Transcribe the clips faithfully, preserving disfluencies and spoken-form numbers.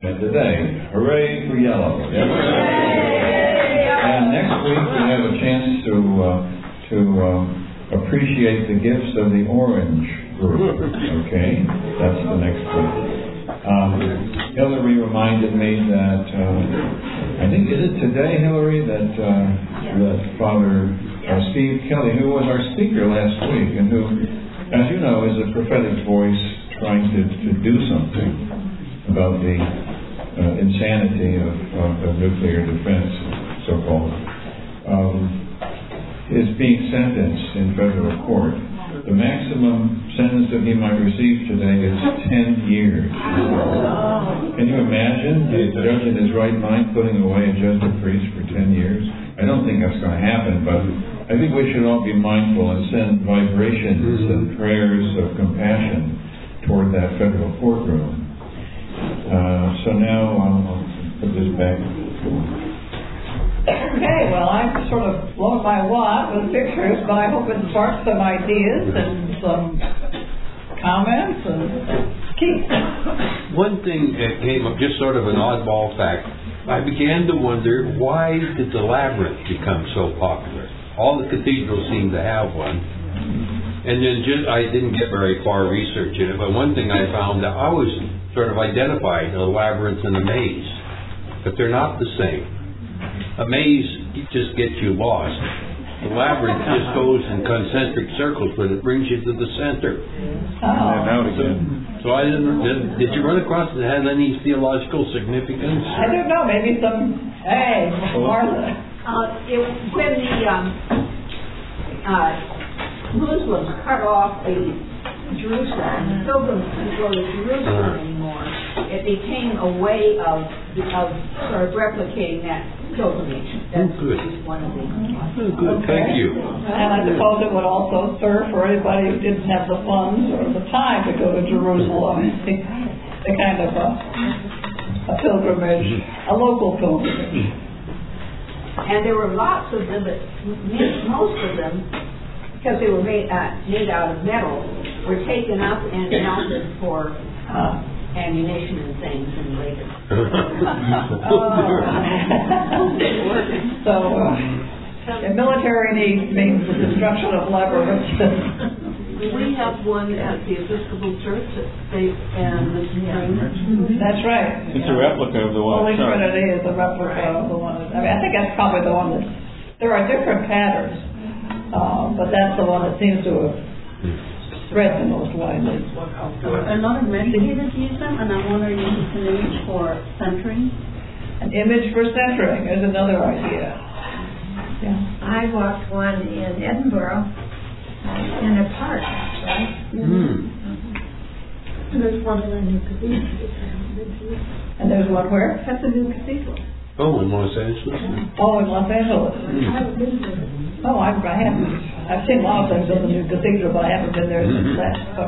And today, hooray for yellow. And next week we have a chance to uh, to uh, appreciate the gifts of the orange group. Okay, that's the next week. Um, Hillary reminded me that uh, I think is it today, Hillary, that uh, that Father uh, Steve Kelly, who was our speaker last week, and who, as you know, is a prophetic voice trying to, to do something about the uh, insanity of, uh, of nuclear defense, so-called, um, is being sentenced in federal court. The maximum sentence that he might receive today is ten years. Can you imagine a judge in his right mind putting away a Jesuit priest for ten years? I don't think that's going to happen, but I think we should all be mindful and send vibrations and prayers of compassion toward that federal courtroom. Uh, so now I'll, I'll put this back. Okay, well, I'm sort of blown my wad with pictures, but I hope it sparks some ideas and some comments and keep. One thing that came up, just sort of an oddball fact, I began to wonder, why did the labyrinth become so popular? All the cathedrals seem to have one. And then just, I didn't get very far researching it, but one thing I found that I was sort of identified the labyrinth and the maze, but they're not the same. A maze just gets you lost. The labyrinth just goes in concentric circles, but it brings you to the center. Oh. And out again. So I didn't. Did, did you run across it? Had any theological significance? I don't know. Maybe some. Hey, Martha. Uh, it, when the um, uh, Muslims cut off the Jerusalem, the pilgrims couldn't go to Jerusalem anymore, it became a way of of sort of replicating that pilgrimage. That's oh, good. one of the. Oh, good. Okay. Thank you. And I suppose it would also serve for anybody who didn't have the funds or the time to go to Jerusalem. the, the kind of a, a pilgrimage, a local pilgrimage. And there were lots of them, but most of them, because they were made uh, made out of metal, were taken up and melted for uh, ammunition and things and later. oh. So, uh, the military needs means the destruction of labyrinths. We have one at the Episcopal Church at Faith and the Spring. That's right. It's a replica of the one. Holy Trinity is a replica of the one. That, I mean, I think that's probably the one that. There are different patterns, uh, but that's the one that seems to have spread the most widely. A lot of medicators use them, and I'm wondering if it's an image for centering. An image for centering is another idea. Yeah. I walked one in Edinburgh, uh, in a park, right? Mm. And there's one in a new cathedral. And there's one where? That's a new cathedral. Oh, in Los Angeles. Oh, in Los Angeles. Mm. I haven't been there. Oh, I, I haven't. I've seen a lot of things in the new cathedral, but I haven't been there since Mm-hmm. that. So.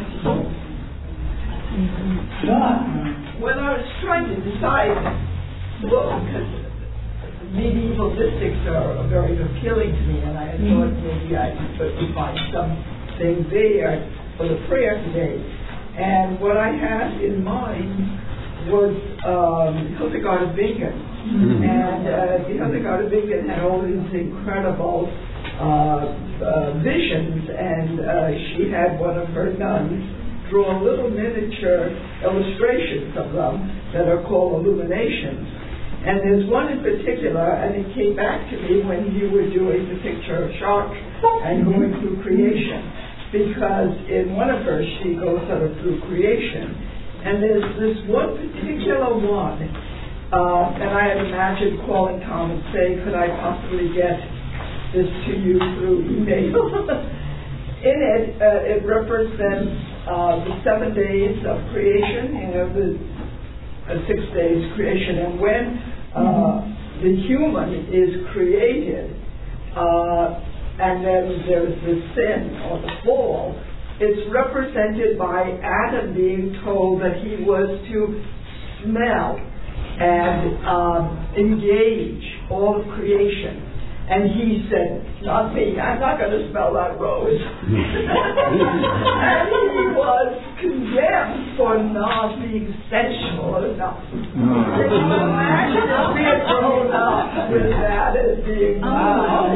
John? When I was trying to decide, well, because medieval mystics are very appealing to me, and I thought maybe I could find something there for the prayer today. And what I had in mind was um, Hildegard of Bingen. Mm-hmm. And uh, Hildegard of Bingen had all these incredible uh, uh, visions, and uh, she had one of her nuns draw little miniature illustrations of them that are called illuminations. And there's one in particular, and it came back to me when you were doing the picture of Jacques and going through creation, because in one of hers she goes sort of through creation, and there's this one particular one, uh, and I had imagined calling Tom and saying, could I possibly get this to you through email? In it, uh, it represents uh, the seven days of creation, you know, the Uh, six days creation, and when uh, the human is created, uh, and then there's the sin or the fall, it's represented by Adam being told that he was to smell and um, engage all of creation. And he said, not me, I'm not going to smell that rose. And he was condemned for not being sensual enough. Can you imagine us being grown up with that as being loud?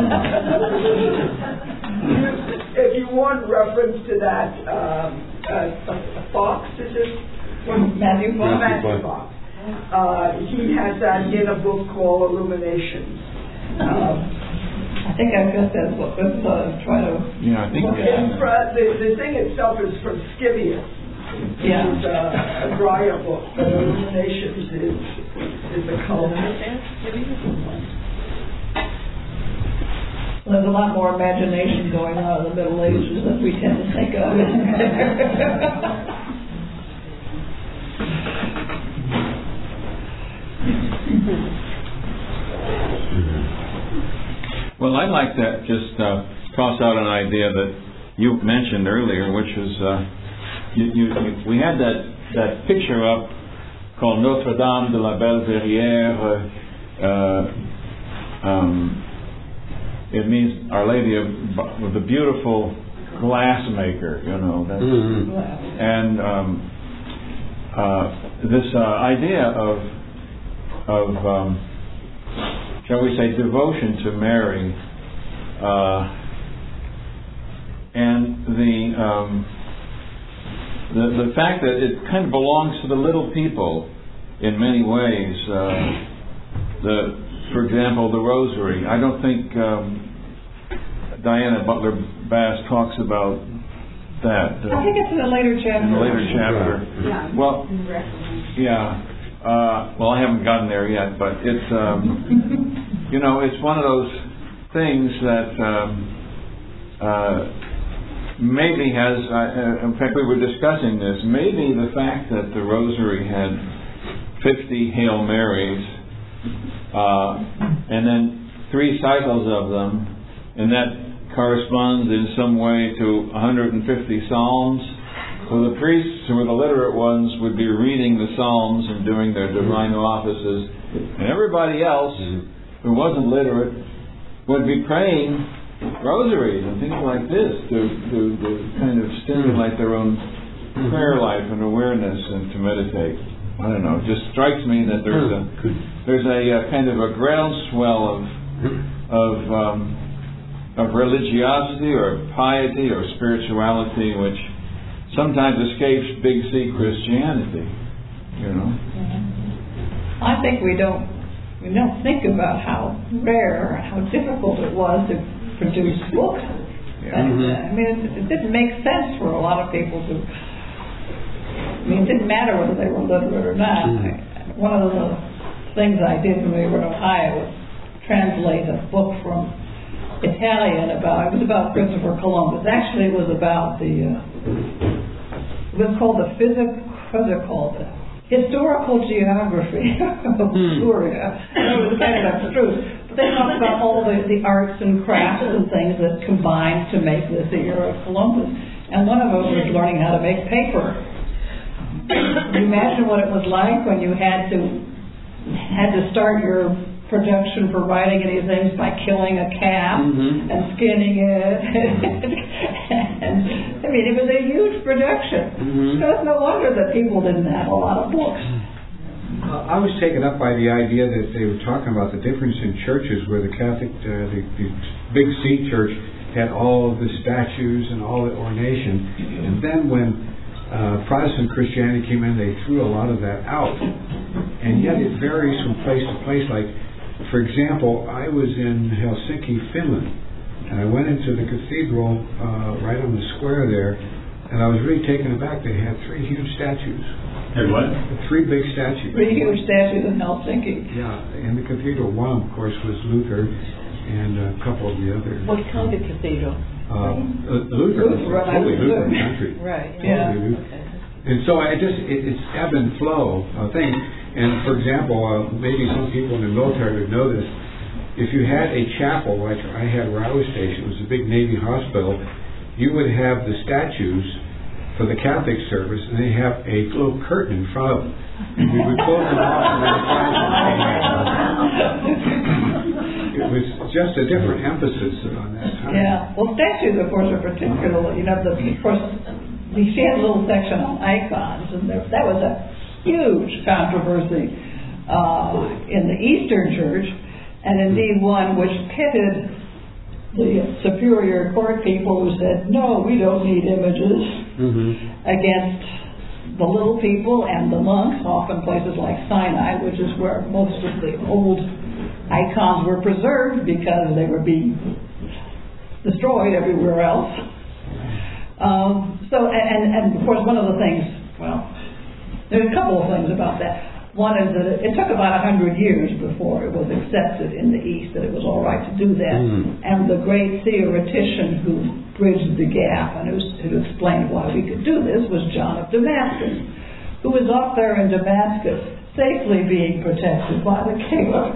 If you want reference to that, um, uh, Fox, is it? Matthew Fox. Matthew Fox. Uh, he has that in a book called Illuminations. Um, I think I've got that book. Let's uh, try to. Yeah, I think it's fr- the, the thing itself is from Scivias. Yeah. It's uh, a Dreier book, but Illuminations is, is a color. There's a lot more imagination going on in the Middle Ages than we tend to think of. Well, I'd like to just uh, toss out an idea that you mentioned earlier, which was uh, you, you, you, we had that, that picture up called Notre Dame de la Belle Verrière. Uh, uh, um, it means Our Lady of the Beautiful Glassmaker, you know. That's, mm-hmm. And um, uh, this uh, idea of of um, shall we say, devotion to Mary, uh, and the, um, the the fact that it kind of belongs to the little people in many ways. Uh, the, for example, the Rosary. I don't think um, Diana Butler Bass talks about that. Uh, I think it's in a later chapter. In a later chapter. Yeah. Well, yeah. Uh, well, I haven't gotten there yet, but it's, um, you know, it's one of those things that um, uh, maybe has, uh, in fact, we were discussing this, maybe the fact that the Rosary had fifty Hail Marys, uh, and then three cycles of them, and that corresponds in some way to one hundred fifty Psalms. So the priests, who were the literate ones, would be reading the Psalms and doing their divine offices, and everybody else who wasn't literate would be praying rosaries and things like this to, to, to kind of stimulate their own prayer life and awareness and to meditate. I don't know. It just strikes me that there's a there's a, a kind of a groundswell of of um, of religiosity or piety or spirituality which sometimes escapes big C Christianity, you know. I think we don't we don't think about how rare, how difficult it was to produce books. Yeah. And, Mm-hmm. uh, I mean, it, it didn't make sense for a lot of people to. I mean, it didn't matter whether they were literate or not. Mm-hmm. I, one of the things I did when we were in Ohio was translate a book from Italian about. It was about Christopher Columbus. Actually, it was about the. Uh, it was called the physic. What was it called? The historical geography of Syria. It was kind of abstruse. But they talked about all the, the arts and crafts and things that combined to make this the year of Columbus. And one of them was learning how to make paper. Can you imagine what it was like when you had to had to start your production for writing any things by killing a calf mm-hmm. and skinning it. And, I mean, it was a huge production. Mm-hmm. So it's no wonder that people didn't have a lot of books. Uh, I was taken up by the idea that they were talking about the difference in churches where the Catholic, uh, the, the Big C Church had all of the statues and all the ornation. And then when uh, Protestant Christianity came in, they threw a lot of that out. And yet it varies from place to place. Like, for example, I was in Helsinki, Finland, and I went into the cathedral uh, right on the square there, and I was really taken aback. They had three huge statues. Hey, what? Three big statues. Three huge statues in Helsinki. Yeah, in the cathedral. One, of course, was Luther, and a couple of the others. What kind of cathedral? Uh, Luther, Lutheran, totally I Lutheran presume. country. Right. Yeah. Totally Lutheran. And so I just, it, it's ebb and flow uh, thing. And for example, uh, maybe some people in the military would know this. If you had a chapel like I had where I was stationed, it was a big Navy hospital, you would have the statues for the Catholic service, and they have a little curtain in front of them. We would close them off and then the was just a different emphasis on that time. Yeah, well, statues, of course, are particularly, you know, the, of course, she had a little section on icons, and there, that was a huge controversy uh, in the Eastern Church, and indeed one which pitted the superior court people who said, no, we don't need images, mm-hmm. against the little people and the monks, often places like Sinai, which is where most of the old icons were preserved because they were being destroyed everywhere else. Um, so, and, and of course, one of the things, well, there's a couple of things about that. One is that it, it took about a hundred years before it was accepted in the East that it was all right to do that. Mm. And the great theoretician who bridged the gap and who, who explained why we could do this was John of Damascus, who was up there in Damascus, safely being protected by the caliph.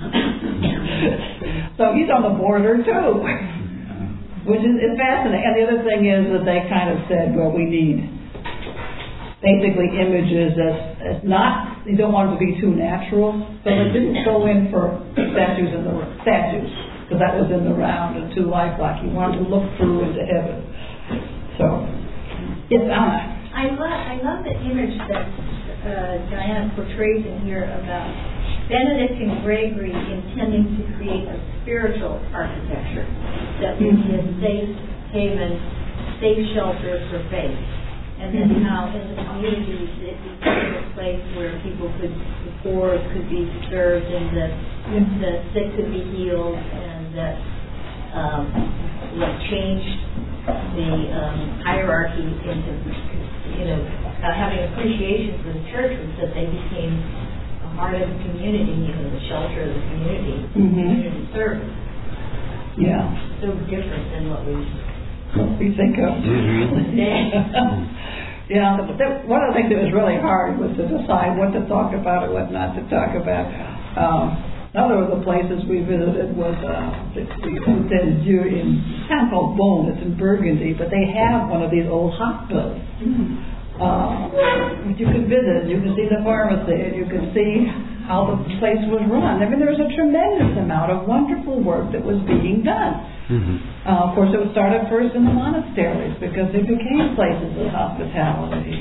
So he's on the border too, which is, is fascinating. And the other thing is that they kind of said, well, we need basically images as, as not, they don't want it to be too natural, so they didn't go in for statues in the statues, because that was in the round and too lifelike. You wanted to look through into heaven. So, it's on. I love, I love the image that uh, Diana portrays in here about Benedict and Gregory intending to create a spiritual architecture that would be a safe haven, safe shelter for faith. And then how in the communities it became a place where people could, the poor could be served and the, the sick could be healed, and that um, what changed the um, hierarchy into, you know, uh, having appreciation for the church was that they became a heart of the community, you know, the shelter of the community, mm-hmm. community service. Yeah. So different than what we we think of. Mm-hmm. Yeah, but that, one of the things that was really hard was to decide what to talk about or what not to talk about. Um, another of the places we visited was uh, the Hôtel Dieu in a town called Beaune. It's in Burgundy, but they have one of these old hospitals. Mm-hmm. Uh, which you could visit. You could see the pharmacy, and you could see how the place was run. I mean, there was a tremendous amount of wonderful work that was being done. Mm-hmm. Uh, of course, it was started first in the monasteries because they became places of hospitality.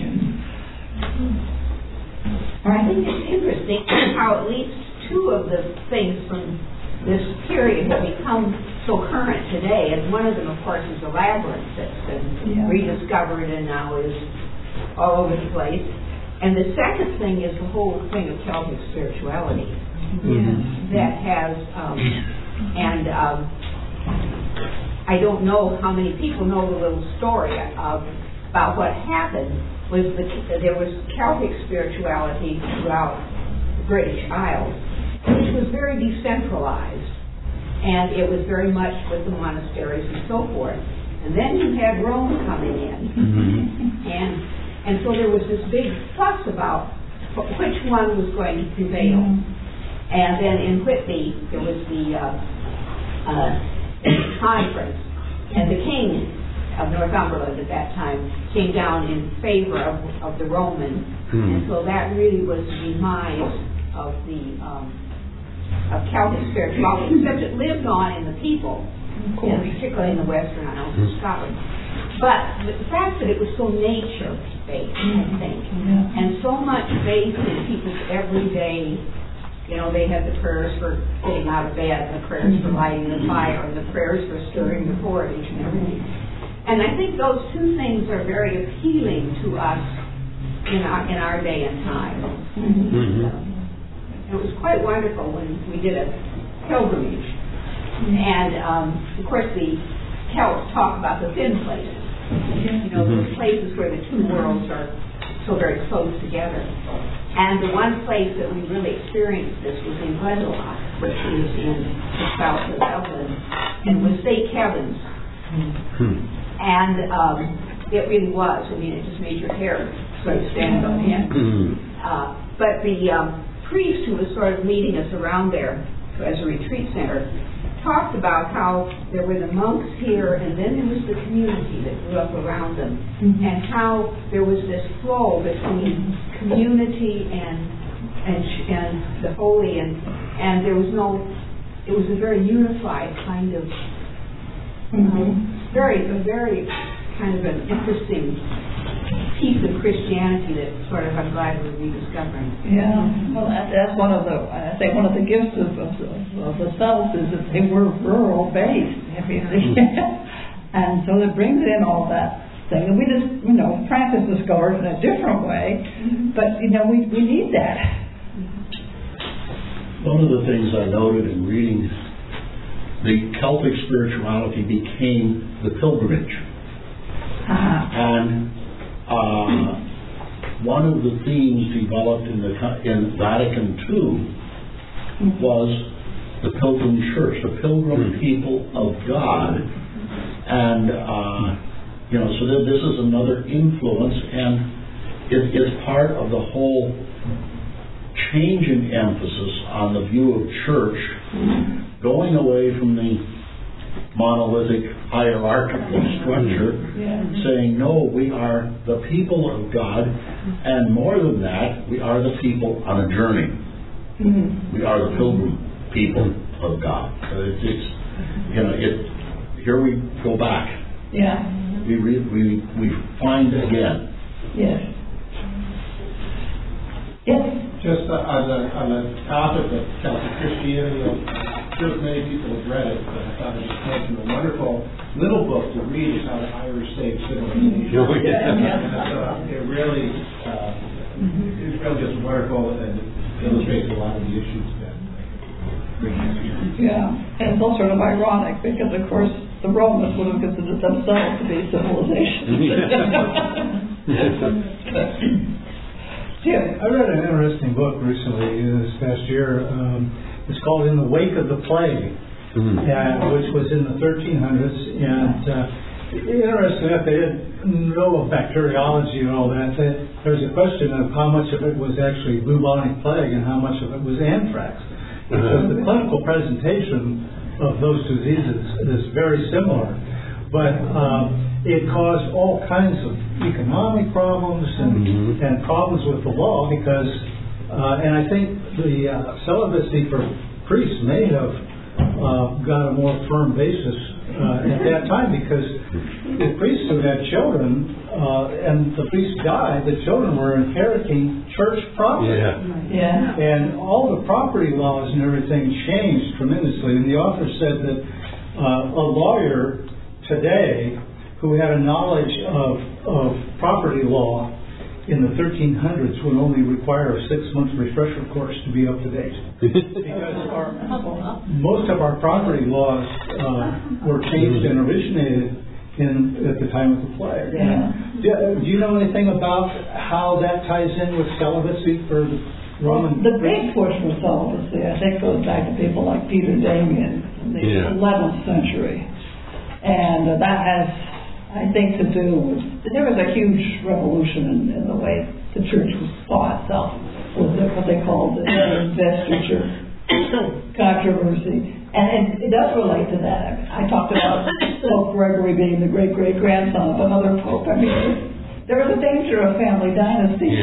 I think it's interesting how at least two of the things from this period have become so current today, and one of them, of course, is the labyrinth that's been yeah. rediscovered and now is all over the place. And the second thing is the whole thing of Celtic spirituality mm-hmm. that has, um, and um, I don't know how many people know the little story of, about what happened was the, there was Celtic spirituality throughout the British Isles, which was very decentralized, and it was very much with the monasteries and so forth. And then you had Rome coming in, mm-hmm. and and so there was this big fuss about which one was going to prevail. Mm-hmm. And then in Whitby there was the uh, uh, conference, and the king of Northumberland at that time came down in favor of, of the Roman, mm-hmm. and so that really was the demise of the um, of Celtic spirituality, except it lived on in the people, and particularly in the Western Isles of Scotland. But the fact that it was so nature-based, I think, yeah. and so much based in people's everyday, you know, they had the prayers for getting out of bed, the prayers mm-hmm. for lighting the fire, and the prayers for stirring the porridge and everything. And I think those two things are very appealing to us in our, in our day and time. Mm-hmm. So, it was quite wonderful when we did a pilgrimage. Mm-hmm. And, um, of course, the Celts talk about the thin places. You know, mm-hmm. those places where the two worlds are so very close together. And the one place that we really experienced this was in Glendalough, which is in the south of Dublin, and was Saint Kevin's. Mm-hmm. And um, it really was. I mean, it just made your hair sort of stand on end. Mm-hmm. Uh, but the um, priest who was sort of leading us around there as a retreat center talked about how there were the monks here, and then there was the community that grew up around them, mm-hmm. and how there was this flow between community and and and the holy, and and there was no, it was a very unified kind of, um, very, a very kind of an interesting piece of Christianity that sort of I'm glad we're rediscovering. Yeah, well, that, that's one of the, I think one of the gifts of, of, the, of the South is that they were rural based. I mean, and so it brings in all that thing. And we just, you know, Francis discovered in a different way, but, you know, we, we need that. One of the things I noted in reading, the Celtic spirituality became the pilgrimage. Ah. And uh, one of the themes developed in, the, in Vatican Two was the pilgrim church, the pilgrim people of God. And, uh, you know, so that this is another influence, and it, it's part of the whole change in emphasis on the view of church, going away from the monolithic hierarchical structure, yeah. saying, no, we are the people of God, and more than that, we are the people on a journey. Mm-hmm. We are the pilgrim people of God. So it's, it's, you know, it. Here we go back. Yeah. We re, we we find again. Yes. Yes. Just uh, on the on the topic of Celtic Christianity, I'm sure many people have read it, but I thought it was making a wonderful little book to read is how the Irish saved civilization. Oh, yeah. And uh, it really uh, mm-hmm. it's really just wonderful and it illustrates a lot of the issues that. Yeah, and it's all sort of ironic because, of course, the Romans would have considered themselves to be civilization. Yeah, I read an interesting book recently uh, this past year. Um, it's called In the Wake of the Plague, mm-hmm. uh, which was in the thirteen hundreds. And uh, interesting enough, they didn't know of bacteriology and all that. They, there's a question of how much of it was actually bubonic plague and how much of it was anthrax. Because the clinical presentation of those diseases is very similar, but um, it caused all kinds of economic problems and, mm-hmm. and problems with the law because, uh, and I think the uh, celibacy for priests may have uh, got a more firm basis uh, at that time because the priests who had children uh, and the priests died, the children were inheriting church property. Yeah. Yeah. And all the property laws and everything changed tremendously. And the author said that uh, a lawyer today who had a knowledge of, of property law in the thirteen hundreds would only require a six-month refresher course to be up to date. Because our, most of our property laws uh, were changed and originated in at the time of the plague. Yeah. Do, do you know anything about how that ties in with celibacy for the Roman? The big push for celibacy, I think, goes back to people like Peter Damian in the yeah. eleventh century. And uh, that has, I think, to do with, there was a huge revolution in, in the way the church saw itself, with what they called the investiture controversy. And it, it does relate to that. I talked about Pope Gregory being the great-great-grandson of another pope. I mean, there was a danger of family dynasty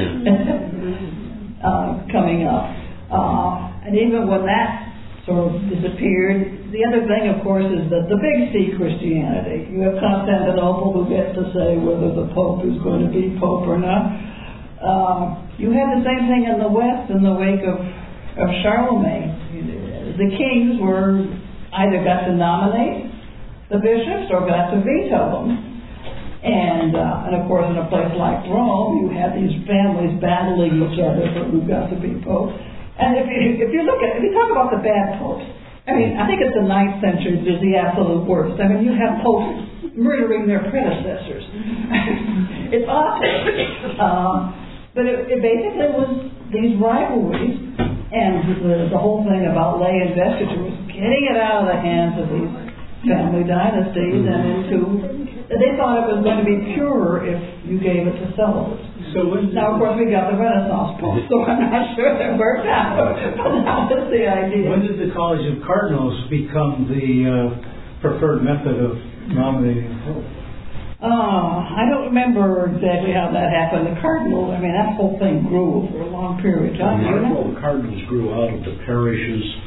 yeah. uh, coming up. Uh, and even when that sort of disappeared, the other thing, of course, is that the big C Christianity. You have Constantinople who gets to say whether the pope is going to be pope or not. Uh, you had the same thing in the West in the wake of, of Charlemagne. The kings were either got to nominate the bishops or got to veto them. And, uh, and of course, in a place like Rome, you had these families battling each other for who got to be pope. And if you, if you look at, if you talk about the bad popes, I mean, I think it's the ninth century is the absolute worst. I mean, you have popes murdering their predecessors. It's awful. Uh, but it, it basically was these rivalries. And the, the whole thing about lay investiture was getting it out of the hands of these family dynasties mm-hmm. and into, they thought it was going to be purer if you gave it to celibates. So now, of course, we got the Renaissance Pope, so I'm not sure that worked out, but that was the idea. When did the College of Cardinals become the uh, preferred method of nominating a pope? Uh, I don't remember exactly how that happened. The cardinal, I mean, that whole thing grew over a long period of time. Well, the cardinals grew out of the parishes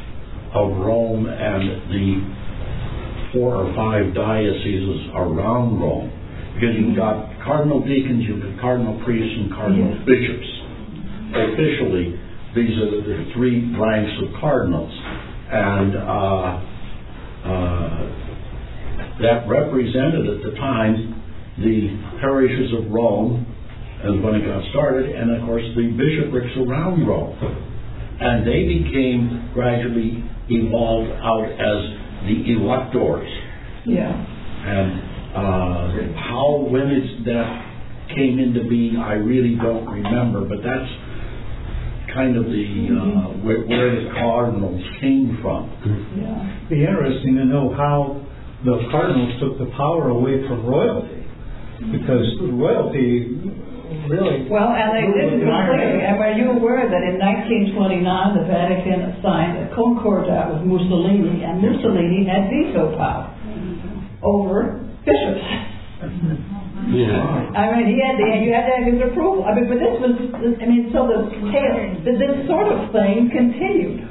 of Rome and the four or five dioceses around Rome. Because you've got cardinal deacons, you've got cardinal priests, and cardinal Yes. bishops. Officially, these are the, the three ranks of cardinals. And uh, uh, that represented at the time the parishes of Rome, as when it got started, and of course the bishoprics around Rome. And they became gradually evolved out as the electors. Yeah. And uh, how, when it's, that came into being, I really don't remember, but that's kind of the, uh, where, where the cardinals came from. Yeah. Be interesting to know how the cardinals took the power away from royalty, because royalty really. Well, and they didn't completely. And are you aware that in nineteen twenty-nine the Vatican signed a concordat with Mussolini, and Mussolini had veto power over bishops. Yeah. I mean, he had the, you had to have his approval. I mean, but this was, I mean, so the this sort of thing continued,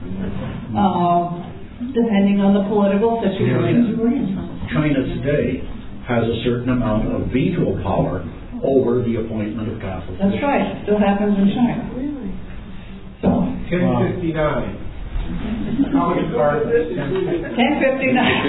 uh, depending on the political situation. China today has a certain amount of veto power over the appointment of Catholic That's bishops. right. It still happens in China. So. Ten fifty-nine. How many cards? Ten fifty-nine.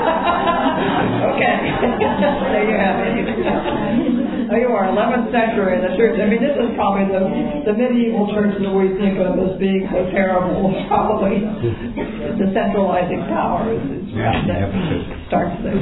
Okay. There you have it. There you are, eleventh century, the church. I mean, this is probably the, the medieval church that we think of as being so terrible. Probably the centralizing power is, is right there. Starts there.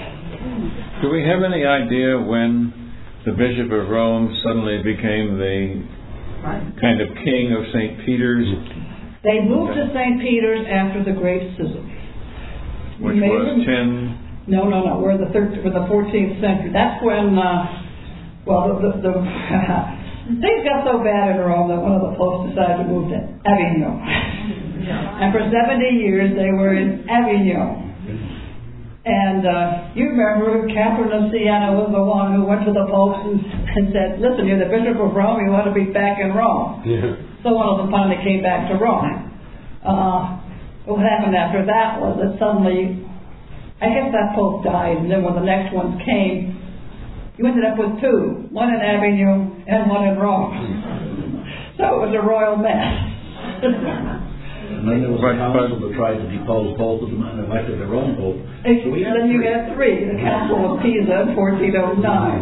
Do we have any idea when the Bishop of Rome suddenly became the kind of king of Saint Peter's? They moved to Saint Peter's after the Great Schism. Which Maybe, was ten... No, no, no. We're the third, we're the fourteenth century. That's when, uh, well, the, the, the things got so bad in Rome that one of the popes decided to move to Avignon. And for seventy years they were in Avignon. And uh, you remember Catherine of Siena was the one who went to the popes and, and said, listen, you're the Bishop of Rome, you want to be back in Rome. Yeah. So one of them finally came back to Rome. Uh, what happened after that was that suddenly, I guess that pope died, and then when the next ones came, you ended up with two, one in Avignon and one in Rome. So it was a royal mess. And then there was a council that tried to depose both of them and elected their own pope. So we Then you had three, the Council of Pisa in fourteen oh nine.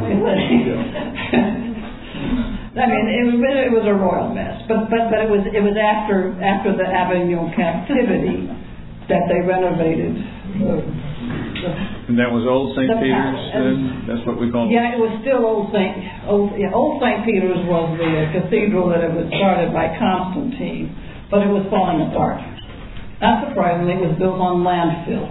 I mean, it was, it was a royal mess, but but but it was it was after after the Avignon captivity that they renovated. The, the, And that was Old Saint The Peter's palace. then? That's what we call it? yeah, it was still Old Saint Old yeah, Old Saint Peter's was the uh, cathedral that it was started by Constantine, but it was falling apart. Not surprisingly, it was built on landfill.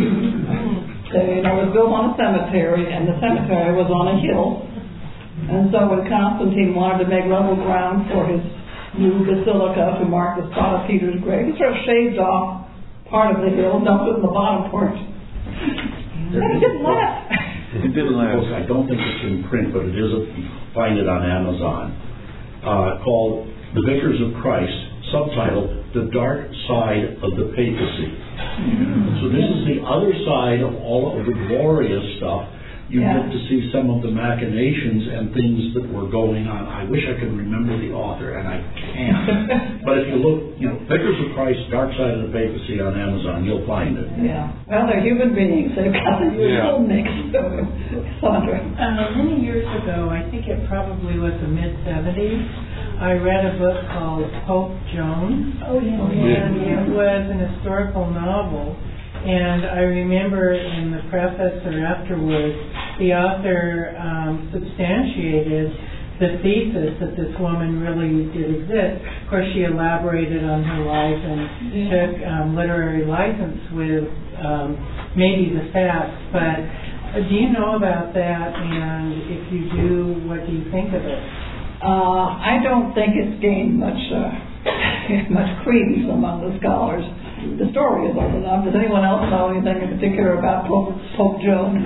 So, you know, it was built on a cemetery, and the cemetery was on a hill. And so when Constantine wanted to make level ground for his new basilica to mark the spot of Peter's grave, he sort of shaved off part of the hill, dumped it in the bottom part. And it didn't last. It didn't last. I don't think it's in print, but it is, a, you find it on Amazon, uh, called The Vicars of Christ, subtitled The Dark Side of the Papacy. So this is the other side of all of the glorious stuff. You Yeah. get to see some of the machinations and things that were going on. I wish I could remember the author, and I can't. But if you look, you know, Vicars of Christ, Dark Side of the Papacy on Amazon, you'll find it. Yeah. Well, they're human beings. They've got the usual mix. Sandra. Uh, many years ago, I think it probably was the mid seventies, I read a book called Pope Joan. Oh, yeah. And it was an historical novel. And I remember in the preface or afterwards, the author um, substantiated the thesis that this woman really did exist. Of course, she elaborated on her life and Yeah. took um, literary license with um, maybe the facts. But uh, do you know about that? And if you do, what do you think of it? Uh, I don't think it's gained much uh, much credence among the scholars. The story is old enough. Does anyone else know anything in particular about Pope, Pope Joan?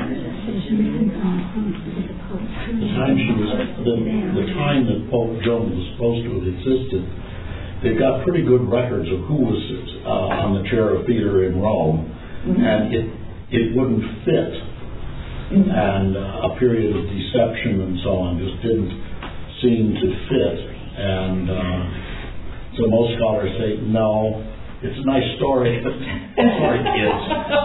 The time she was, the, the time that Pope Joan was supposed to have existed they've got pretty good records of who was uh, on the chair of theater in Rome, mm-hmm. and it it wouldn't fit, mm-hmm. and uh, a period of deception and so on just didn't seem to fit, and uh, so most scholars say, no, it's a nice story, but sorry, kids.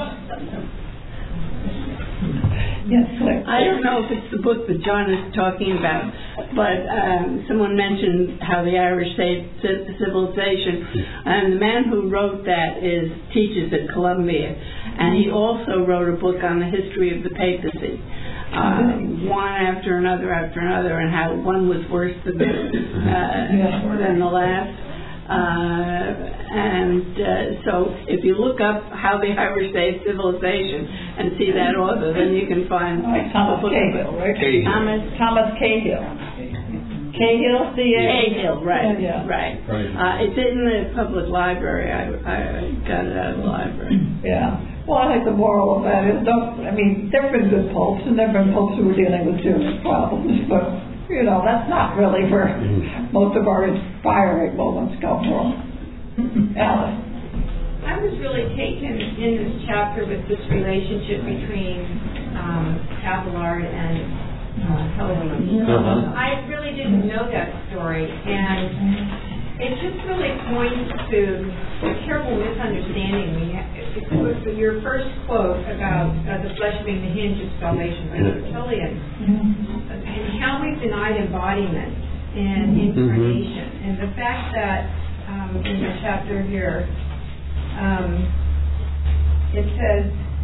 Yes, Claire. I don't know if it's the book that John is talking about, but um, someone mentioned how the Irish saved civilization, and the man who wrote that is teaches at Columbia, and he also wrote a book on the history of the papacy, uh, one after another after another, and how one was worse than the, uh, than the last. Uh, and uh, so if you look up how the Irish saved civilization and see that author, then you can find right, Thomas Cahill, right? Cahill. Thomas Thomas Cahill. Cahill, C A Cahill, right, yeah. right. right. Uh, it's in the public library. I, I got it out of the library. Yeah. Well, I think the moral of that is, don't, I mean, there have been good popes, and there have been popes who were dealing with serious problems, but you know, that's not really where mm-hmm. most of our inspiring moments come from. Alice? I was really taken in this chapter with this relationship between um, Abelard and uh, Helen. Uh-huh. I really didn't know that story, and it just really points to a terrible misunderstanding we have. It was your first quote about uh, the flesh being the hinge of salvation by Tertullian, mm-hmm. and how we've denied embodiment and incarnation, mm-hmm. and the fact that um, in the chapter here um, it says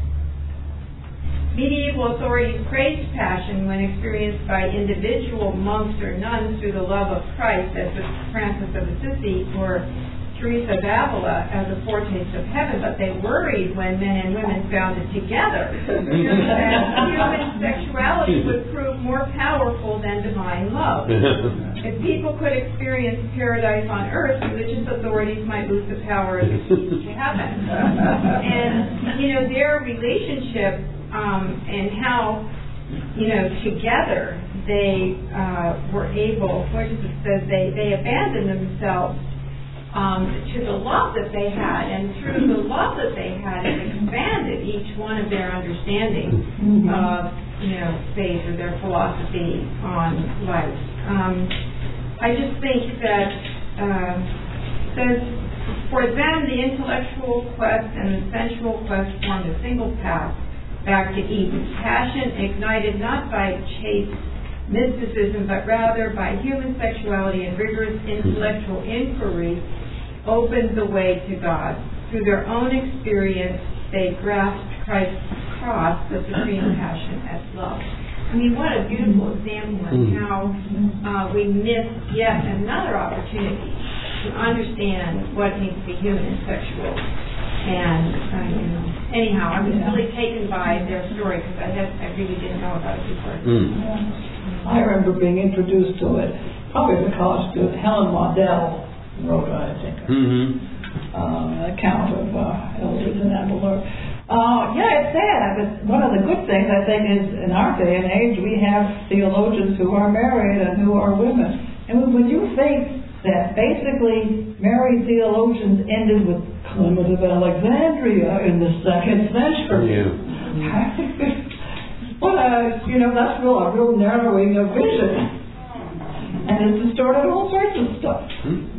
medieval authorities praised passion when experienced by individual monks or nuns through the love of Christ, as with Francis of Assisi or Teresa of Avila, as a foretaste of heaven, but they worried when men and women found it together, that human sexuality would prove more powerful than divine love. If people could experience paradise on earth, religious authorities might lose the power of the keys to heaven. And, you know, their relationship um, and how, you know, together they uh, were able, what does it say, they, they abandoned themselves Um, to the love that they had, and through the love that they had, it expanded each one of their understanding mm-hmm. of, you know, faith or their philosophy on life. Um, I just think that uh, says, for them the intellectual quest and the sensual quest formed a single path back to Eden. Passion ignited not by chaste mysticism, but rather by human sexuality and rigorous intellectual inquiry, opened the way to God. Through their own experience, they grasped Christ's cross, the supreme passion as love. I mean, what a beautiful example of how uh, we miss yet another opportunity to understand what it means to be human and sexual. And, uh, you know, anyhow, I was really taken by their story because I, had, I really didn't know about it before. Mm. I remember being introduced to it, probably because Helen Waddell wrote, I think, mm-hmm. uh, an account of uh, elders in Abelard. Uh, yeah, it's sad, but one of the good things, I think, is in our day and age, we have theologians who are married and who are women. And when you think that basically married theologians ended with Clement of Alexandria in the second century. Yeah. Well, uh, you know, that's real, a real narrowing of vision. And it's distorted all sorts of stuff. Hmm.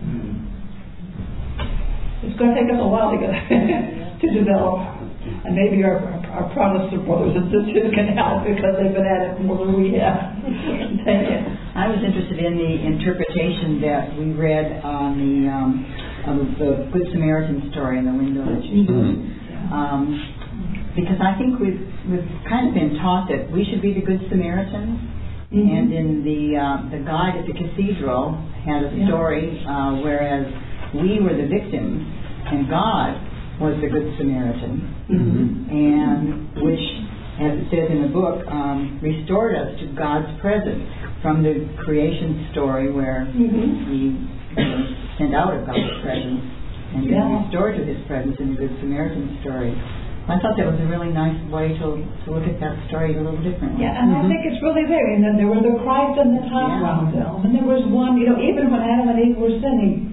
It's going to take us a while to get to develop. And maybe our, our Protestant brothers and sisters can help because they've been at it more than we have. Thank you. I was interested in the interpretation that we read on the, um, of the Good Samaritan story in the window that you showed. Mm-hmm. Um, because I think we've, we've kind of been taught that we should be the Good Samaritans. Mm-hmm. And in the, uh, the guide at the cathedral had a story, uh, whereas we were the victims and God was the Good Samaritan, mm-hmm. and which, as it says in the book, um, restored us to God's presence from the creation story where mm-hmm. He was sent out of God's presence and yeah. restored to His presence in the Good Samaritan story. I thought that was a really nice way to, to look at that story a little differently. Yeah, and mm-hmm. I think it's really there. And then there was the Christ and the top yeah. roundel. And there was one, you know, even when Adam and Eve were sinning,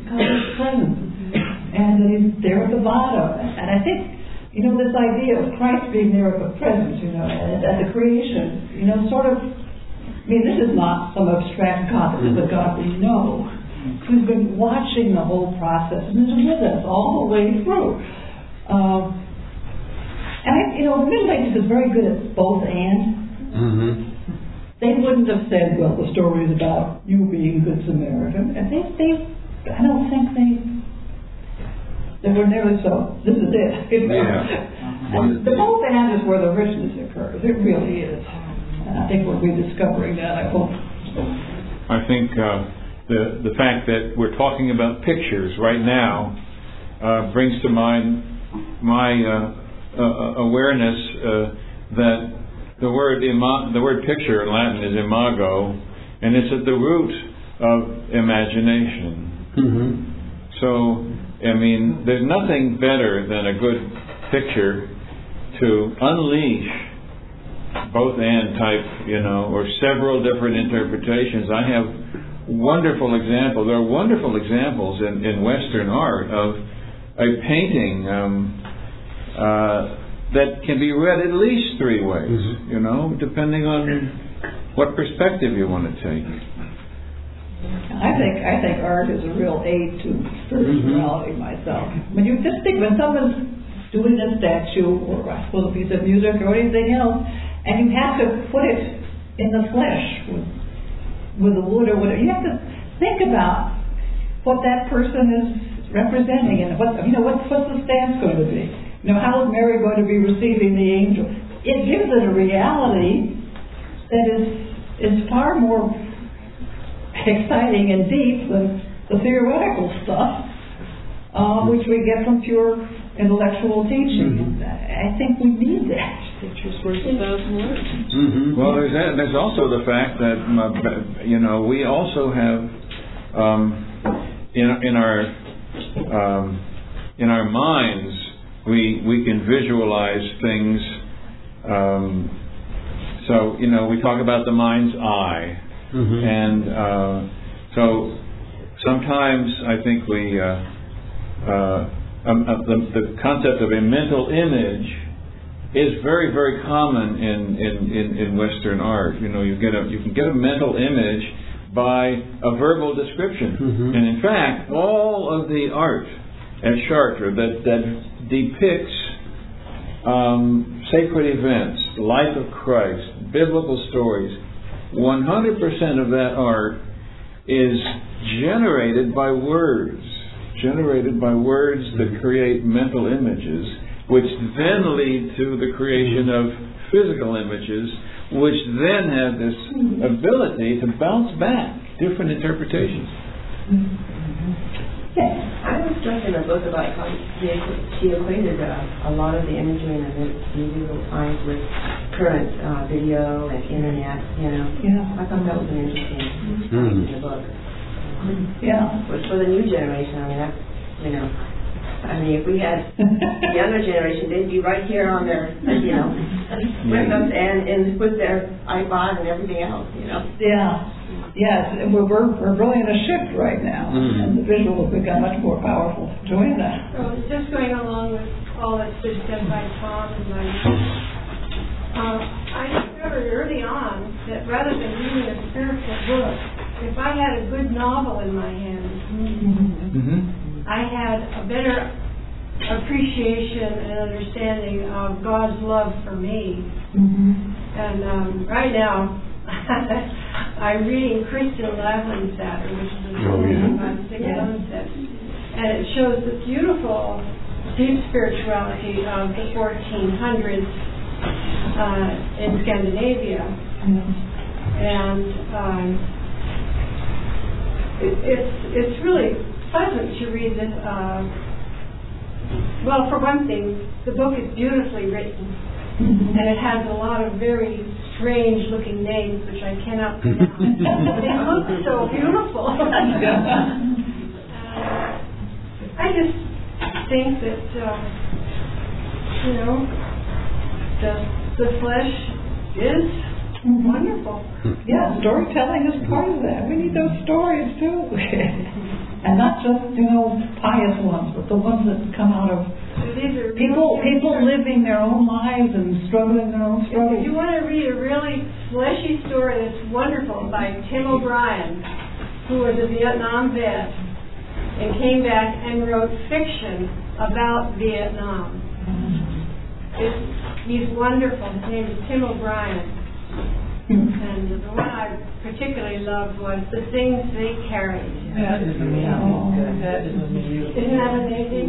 God's presence, and that He's there at the bottom. And I think, you know, this idea of Christ being there at the presence, you know, at, at the creation, you know, sort of, I mean, this is not some abstract God, this is a God we know, who's been watching the whole process and is with us all the way through. Um, and, I, you know, the Middle Ages is very good at both and. Mm-hmm. They wouldn't have said, well, the story is about you being Good Samaritan. And they, they, I don't think they, they were never so, this is it. You know? Yeah. And the both and is where the richness occurs. It really is. And I think we'll be discovering that, I hope. I think uh, the, the fact that we're talking about pictures right now uh, brings to mind my uh, uh, awareness uh, that The word ima- the word picture in Latin is imago, and it's at the root of imagination. Mm-hmm. So, I mean, there's nothing better than a good picture to unleash both and type, you know, or several different interpretations. I have wonderful examples. There are wonderful examples in, in Western art of a painting um, uh, that can be read at least three ways, mm-hmm. you know, depending on what perspective you want to take. I think I think art is a real aid to spirituality mm-hmm. myself. When you just think, when someone's doing a statue or I suppose a piece of music or anything else, and you have to put it in the flesh with, with the wood or whatever, you have to think about what that person is representing and what, you know, what's, what's the stance going to be. You know, how is Mary going to be receiving the angel? It gives it a reality that is is far more exciting and deep than the theoretical stuff, uh, which we get from pure intellectual teaching. Mm-hmm. I think we need that. Pictures worth a thousand words. Mm-hmm. Well, there's that, there's also the fact that uh, you know we also have um, in in our um, in our minds. We we can visualize things. Um, so you know we talk about the mind's eye, mm-hmm. and uh, so sometimes I think we uh, uh, um, uh, the, the concept of a mental image is very very common in, in, in, in Western art. You know you get a you can get a mental image by a verbal description, mm-hmm. and in fact all of the art at Chartres that that depicts um, sacred events, life of Christ, biblical stories. one hundred percent of that art is generated by words, generated by words that create mental images, which then lead to the creation of physical images, which then have this ability to bounce back different interpretations. I was struck in a book about how she, she equated uh, a lot of the imagery in the medieval times with current uh, video and internet, you know. Yeah. I thought that was an interesting mm-hmm. point in the book. Yeah. But for the new generation, I mean, that, you know, I mean, if we had the younger generation, they'd be right here on their, you know, with us and, and with their iPod and everything else, you know. Yeah. Yes, we're, we're, we're really in a shift right now, mm-hmm. and the visual has become much more powerful doing that. So just going along with all that's been said by Tom and by uh, I discovered early on that rather than reading a spiritual book, if I had a good novel in my hands, mm-hmm. I had a better appreciation and understanding of God's love for me. Mm-hmm. And um, right now, I'm reading Christian Lavlandsatter, which is a book by Sigrid Undset, and it shows the beautiful, deep spirituality of the fourteen hundreds uh, in Scandinavia, mm-hmm. and um, it, it's it's really pleasant to read this. Uh, well, for one thing, the book is beautifully written, mm-hmm. and it has a lot of very strange-looking names, which I cannot pronounce. They look so beautiful. uh, I just think that, uh, you know, the, the flesh is mm-hmm. wonderful. Yeah, storytelling is part of that. We need those stories, too. And not just, you know, pious ones, but the ones that come out of These are people people living their own lives and struggling their own struggles. If you want to read a really fleshy story that's wonderful by Tim O'Brien, who was a Vietnam vet and came back and wrote fiction about Vietnam. It's, he's wonderful. His name is Tim O'Brien. And the one I particularly loved was The Things They Carried. That is amazing. That is amazing. Isn't that amazing?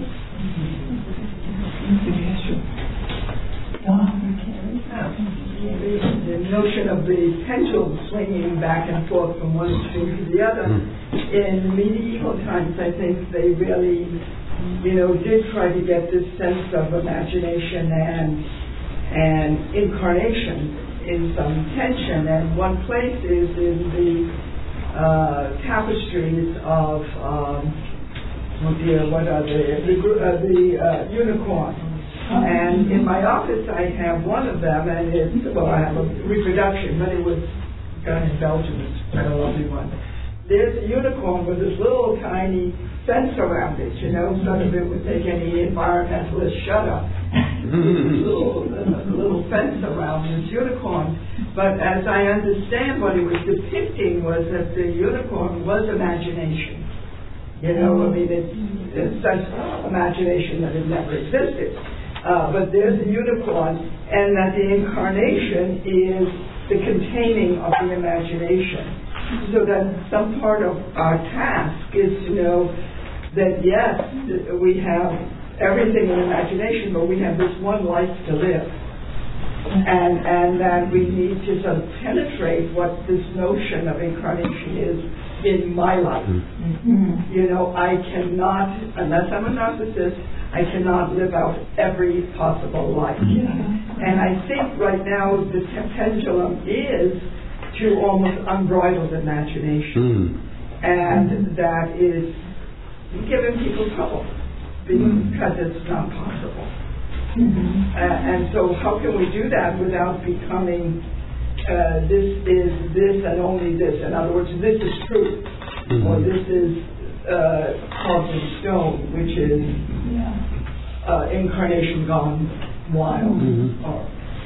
The, the notion of the pendulum swinging back and forth from one extreme to the other. In medieval times, I think they really, you know, did try to get this sense of imagination and and incarnation in some tension. And one place is in the uh, tapestries of, um, oh dear, what are they? The, uh, the uh, unicorn. And in my office, I have one of them, and it's, well, I have a reproduction, but it was done in Belgium. It's quite a lovely one. There's a unicorn with this little tiny fence around it, you know, none of it would make any environmentalist shudder. little, a little fence around this unicorn. But as I understand, what he was depicting was that the unicorn was imagination. You know, I mean, it's, it's such imagination that it never existed. Uh, but there's a unicorn, and that the incarnation is the containing of the imagination. So that some part of our task is to know that, yes, we have everything in imagination, but we have this one life to live. And, and that we need to sort of penetrate what this notion of incarnation is in my life. Mm-hmm. You know, I cannot, unless I'm a narcissist, I cannot live out every possible life. Yeah. And I think right now the pendulum is to almost unbridled imagination. Mm. And that is giving people trouble because mm. it's not possible. Mm-hmm. Uh, and so how can we do that without becoming uh, this is this and only this? In other words, this is truth, mm-hmm. or this is uh, carved in stone, which is yeah. uh, incarnation gone wild. Mm-hmm. Or,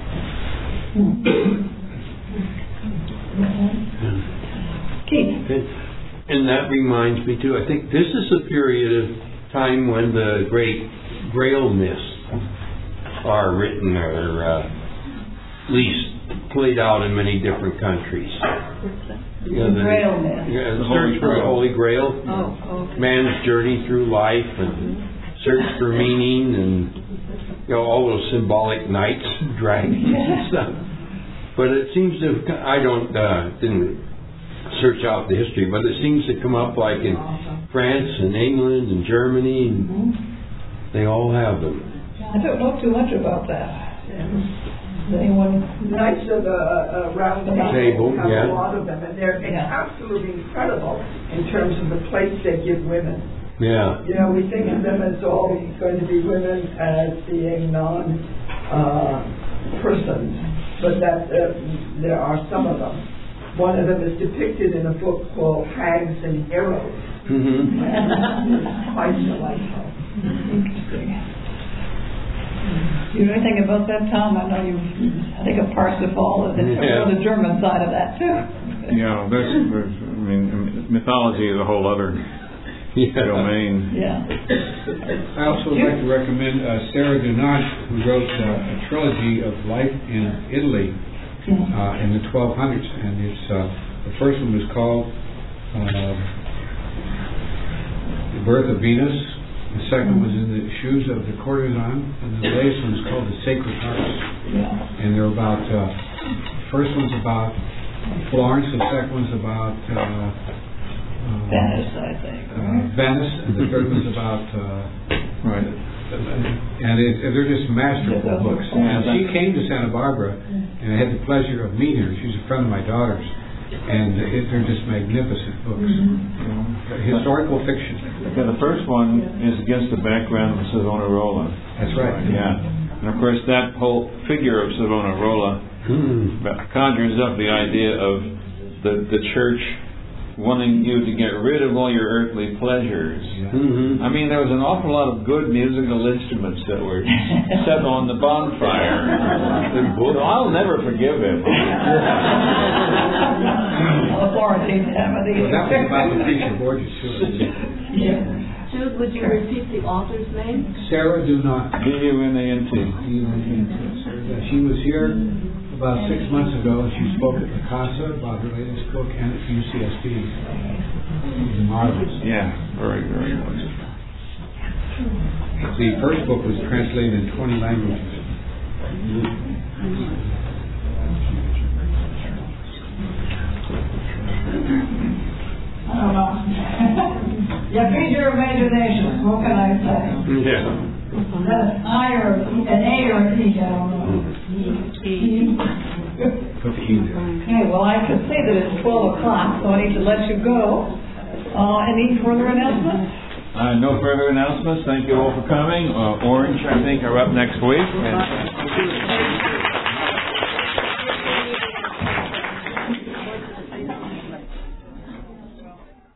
Keith. And that reminds me too, I think this is a period of time when the great Grail myths are written, or uh, at least played out in many different countries. You know, the Grail myth. Yeah, the search for the Holy Grail. Oh, okay. Man's journey through life and search for meaning, and you know, all those symbolic knights, dragons and stuff. But it seems to, I don't, uh, didn't search out the history, but it seems to come up like in France and England and Germany, and mm-hmm. they all have them. I don't know too much about that. Yeah. Anyone? Knights of the uh, round table, table have yeah. a lot of them, and they're yeah. absolutely incredible in terms of the place they give women. Yeah. You know, we think of them as all going to be women as being non uh, persons, but that uh, there are some of them. One of them is depicted in a book called Hags and Heroes. Mm-hmm. Quite delightful. Interesting. Do you know anything about that, Tom? I know you, I think of Parsifal, and yeah. the German side of that too. Yeah, there's, there's, I mean, mythology is a whole other yeah. domain. Yeah. I also would like to recommend uh, Sarah Dunant, who wrote uh, a trilogy of life in Italy uh, in the twelve hundreds, and it's uh, the first one was called uh, The Birth of Venus. The second was In the Shoes of the Courtesan, and the latest one is called The Sacred Hearts. Yeah. And they're about, uh, the first one's about Florence, the second one's about uh, uh, Venice, I think. Uh, Venice, and the third one's about, uh, right. And it, they're just masterful books. And she came to Santa Barbara, and I had the pleasure of meeting her. She's a friend of my daughter's. And it, they're just magnificent books. Mm-hmm. You know, historical fiction. Yeah, the first one is against the background of Savonarola. That's right. Yeah. And of course that whole figure of Savonarola mm. conjures up the idea of the, the church wanting you to get rid of all your earthly pleasures. Mm-hmm. I mean, there was an awful lot of good musical instruments that were set on the bonfire. So I'll never forgive him. Authorities have it. Well, that was about Lucretia Borges, too. Yeah. Jude, would you repeat the author's name? Sarah Dunant. D U N A N T. She was here about six months ago, and she spoke at the CASA about her latest book and at U C S D. It was marvelous. Yeah, very, very much. The first book was translated in twenty languages. I don't know. You feed your imagination, what can I say? Yeah. That's I or an A or an E, I don't know. E. Put the E there. Okay, well, I can see that it's twelve o'clock, so I need to let you go. Uh, any further announcements? Uh, no further announcements. Thank you all for coming. Uh, Orange, I think, are up next week. And